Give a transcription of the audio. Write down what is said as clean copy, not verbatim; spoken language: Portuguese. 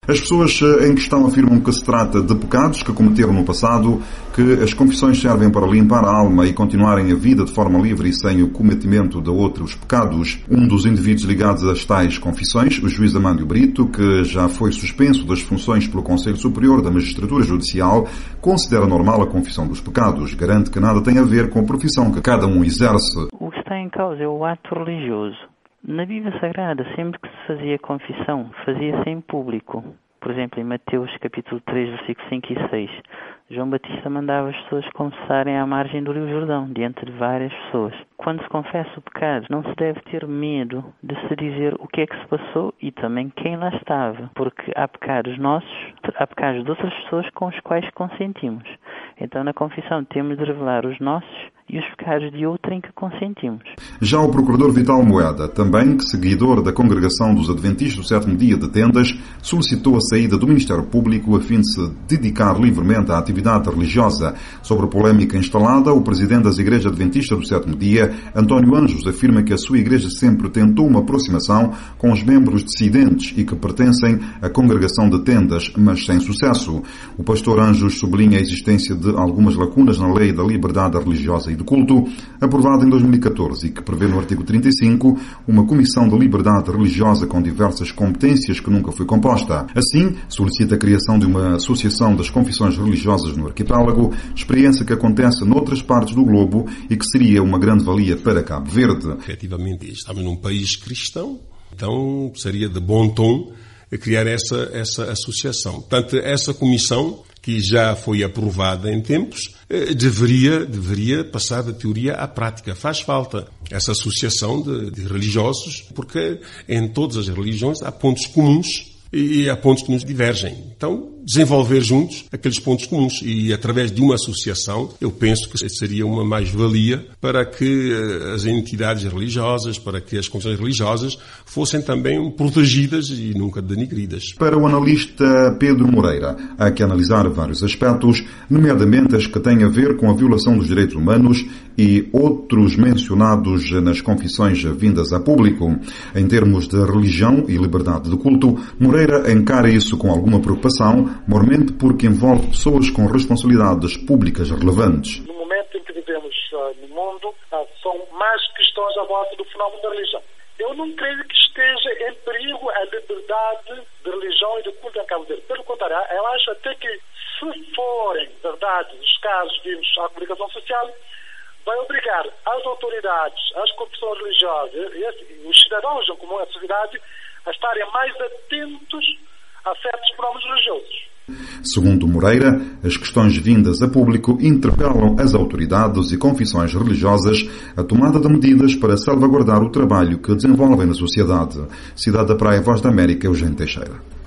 As pessoas em questão afirmam que se trata de pecados que cometeram no passado, que as confissões servem para limpar a alma e continuarem a vida de forma livre e sem o cometimento de outros pecados. Um dos indivíduos ligados às tais confissões, o juiz Amândio Brito, que já foi suspenso das funções pelo Conselho Superior da Magistratura Judicial, considera normal a confissão dos pecados. Garante que nada tem a ver com a profissão que cada um exerce. O que está em causa é o ato religioso. Na Bíblia Sagrada, sempre que se fazia confissão, fazia-se em público. Por exemplo, em Mateus capítulo 3, versículos 5 e 6, João Batista mandava as pessoas confessarem à margem do Rio Jordão, diante de várias pessoas. Quando se confessa o pecado, não se deve ter medo de se dizer o que é que se passou e também quem lá estava, porque há pecados nossos, há pecados de outras pessoas com os quais consentimos. Então, na confissão, temos de revelar os nossos e os pecados de outra em que consentimos. Já o procurador Vital Moeda, também seguidor da Congregação dos Adventistas do Sétimo Dia de Tendas, solicitou a saída do Ministério Público a fim de se dedicar livremente à atividade religiosa. Sobre a polémica instalada, o presidente das Igrejas Adventistas do Sétimo Dia, António Anjos, afirma que a sua igreja sempre tentou uma aproximação com os membros dissidentes e que pertencem à Congregação de Tendas, mas sem sucesso. O pastor Anjos sublinha a existência de algumas lacunas na Lei da Liberdade Religiosa e do Culto, aprovada em 2014 e que prevê no artigo 35 uma comissão de liberdade religiosa com diversas competências que nunca foi composta. Assim, solicita a criação de uma associação das confissões religiosas no arquipélago, experiência que acontece noutras partes do globo e que seria uma grande valia para Cabo Verde. Efetivamente, estamos num país cristão, então seria de bom tom criar essa associação. Portanto, essa comissão, que já foi aprovada em tempos, deveria passar da teoria à prática. Faz falta essa associação de religiosos, porque em todas as religiões há pontos comuns e há pontos que nos divergem. Então, desenvolver juntos aqueles pontos comuns e, através de uma associação, eu penso que seria uma mais-valia para que as entidades religiosas, para que as confissões religiosas fossem também protegidas e nunca denigridas. Para o analista Pedro Moreira, há que analisar vários aspectos, nomeadamente as que têm a ver com a violação dos direitos humanos e outros mencionados nas confissões vindas a público. Em termos de religião e liberdade de culto, Moreira encara isso com alguma preocupação, mormente porque envolve pessoas com responsabilidades públicas relevantes. No momento em que vivemos no mundo, são mais questões à volta do fenómeno da religião. Eu não creio que esteja em perigo a liberdade de religião e de culto em Cabo Verde. Pelo contrário, eu acho até que, se forem verdade os casos vindos à comunicação social, vai obrigar as autoridades, as confissões religiosas e os cidadãos em comum, a sociedade, a estarem mais atentos a certos fenómenos religiosos. Segundo Moreira, as questões vindas a público interpelam as autoridades e confissões religiosas a tomada de medidas para salvaguardar o trabalho que desenvolvem na sociedade. Cidade da Praia, Voz da América, Eugênio Teixeira.